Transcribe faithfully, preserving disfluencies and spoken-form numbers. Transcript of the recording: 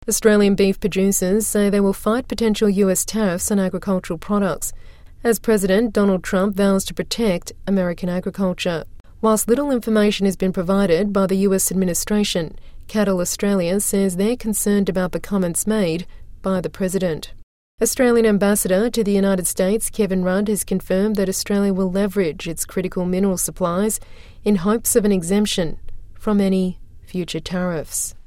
Australian beef producers say they will fight potential U S tariffs on agricultural products, as President Donald Trump vows to protect American agriculture. Whilst little information has been provided by the U S administration, Cattle Australia says they're concerned about the comments made by the President. Australian Ambassador to the United States Kevin Rudd has confirmed that Australia will leverage its critical mineral supplies in hopes of an exemption from any future tariffs.